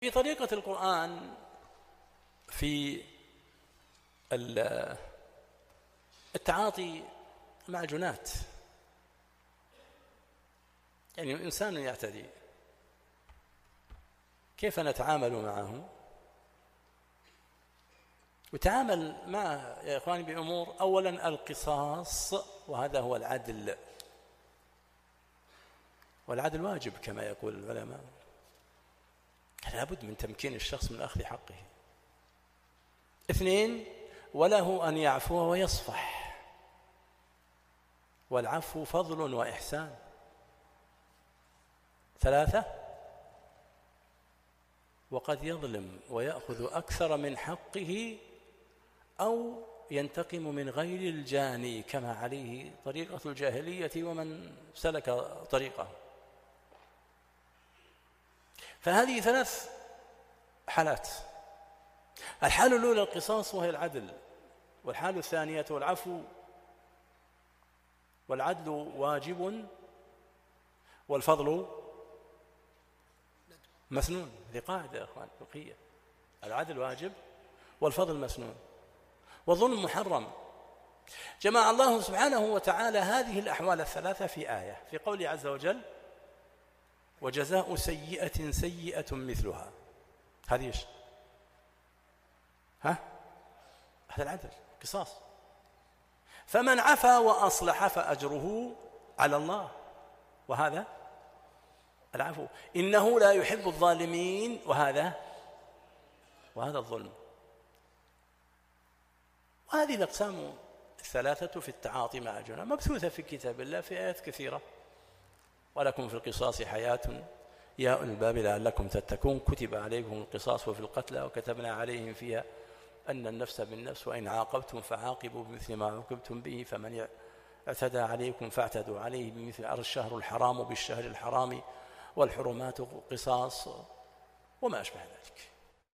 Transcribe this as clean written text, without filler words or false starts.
في طريقة القرآن في التعاطي مع الجنات، يعني إنسان يعتدي كيف نتعامل معه؟ وتعامل معه يا إخواني بأمور، أولا القصاص، وهذا هو العدل، والعدل واجب كما يقول العلماء، لابد من تمكين الشخص من أخذ حقه. اثنين، وله أن يعفو ويصفح، والعفو فضل وإحسان. ثلاثة، وقد يظلم ويأخذ أكثر من حقه أو ينتقم من غير الجاني كما عليه طريقة الجاهلية ومن سلك طريقه. فهذه ثلاث حالات: الحالة الأولى القصاص وهي العدل، والحالة الثانية العفو، والعدل واجب، والفضل مسنون. هذه قاعدة يا أخوان فقهية: العدل واجب والفضل مسنون، والظلم محرم. جمع الله سبحانه وتعالى هذه الأحوال الثلاثة في آية، في قوله عز وجل: وجزاء سيئة سيئة مثلها. هذه ايش؟ هذا العدل، قصاص. فمن عفا وأصلح فأجره على الله، وهذا العفو. إنه لا يحب الظالمين، وهذا الظلم. وهذه الأقسام الثلاثة في التعاطي مع الجنى مبثوثة في كتاب الله في آيات كثيرة. ولكم في القصاص حياة يا أولي الألباب لعلكم تتقون، كتب عليكم القصاص وفي القتلى وكتبنا عليهم فيها أن النفس بالنفس وإن عاقبتم فعاقبوا بمثل ما عوقبتم به فمن اعتدى عليكم فاعتدوا عليه بمثل. الشهر الحرام بالشهر الحرام والحرمات قصاص وما أشبه ذلك.